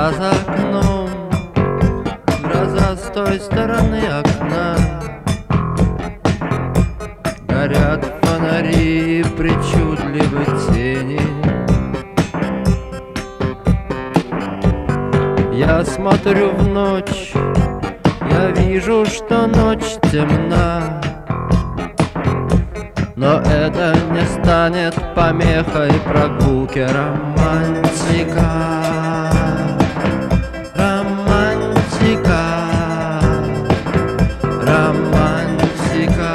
А за окном гроза с той стороны окна. Горят фонари, причудливы тени. Я смотрю в ночь, я вижу, что ночь темна. Но это не станет помехой прогулки романтика. Романтика, романтика,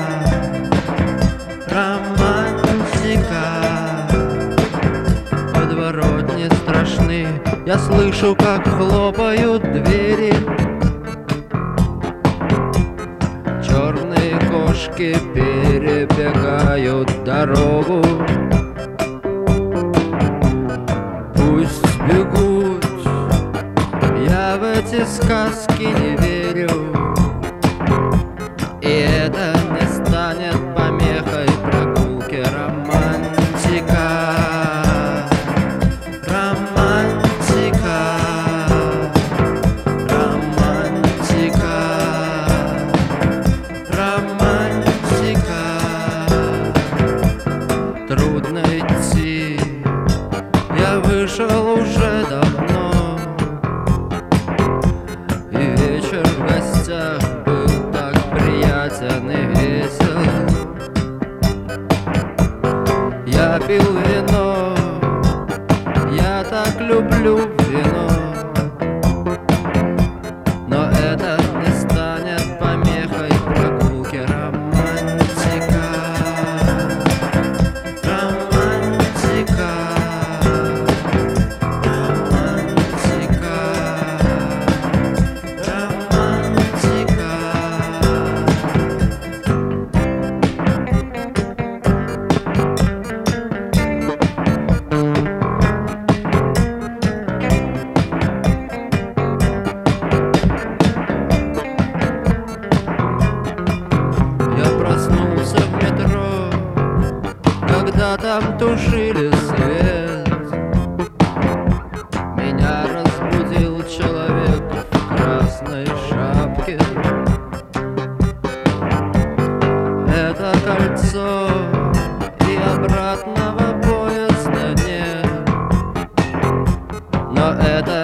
романтика. Подворотни страшны, я слышу, как хлопают двери. Черные кошки перебегают дорогу. Пусть бегут, я в эти сказки не верю. И это не станет помехой прогулки романтика. Романтика, романтика, романтика. Трудно идти, я вышел уже давно. И вечер в гостях был так приятен и весел. Я пил вино, я так люблю вино. Но это не станет помехой прогулки романтика. Романтика, романтика, романтика. Я проснулся в метро, когда там тушили свет. Меня разбудил человек в красной шапке. Это кольцо, и обратного поезда нет. Но это